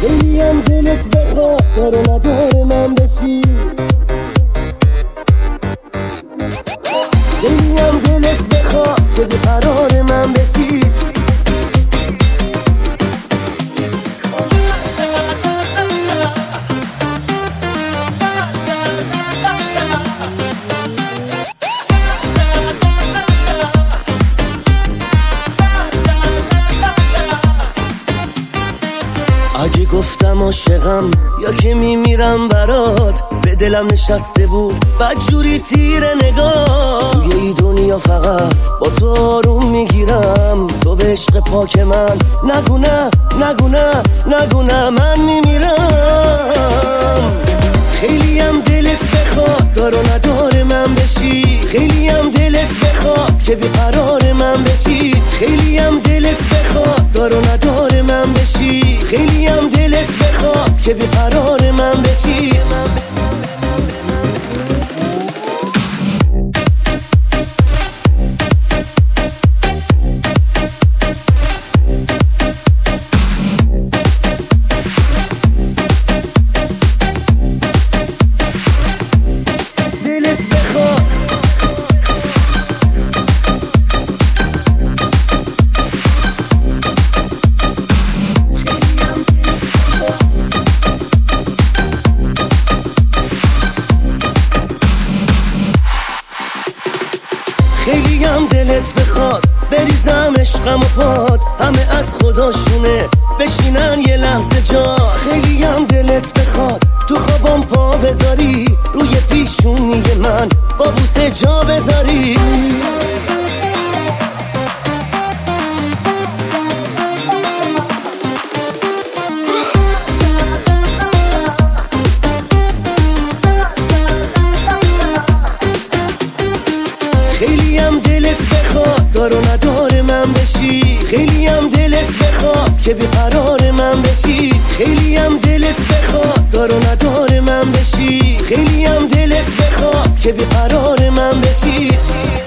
خیلی هم دلت بخواد داره نداره من بشی، خیلی هم دلت بخواد که بیقرار من بشی. اگه گفتم عاشقم یا که میمیرم برات، به دلم نشسته بود بدجوری تیر نگاه. توی ای دنیا فقط با تو آروم میگیرم، تو به عشق پاک من نگو نه نگو نه نگو نه من میمیرم. خیلی هم دلت بخواد دار و نداره من بشی، خیلی هم دلت بخواد که بیقرار من بشی، خیلی هم دلت بخواد دار و نداره من بشی، خیلی هم دلت بخواد که بیقرار من بشی. خیلی هم دلت بخواد بریزم عشقم و پاد، همه از خداشونه بشینن یه لحظه جا. خیلی هم دلت بخواد تو خوابم پا بذاری، روی پیشونی من با بوسه جا بذاری. خیلی هم دلت بخواد دار و نداره من بشی، خیلی هم دلت بخواد که بیقرار من بشی، خیلی هم دلت بخواد دار و نداره من بشی، خیلی هم دلت بخواد که بیقرار من بشی.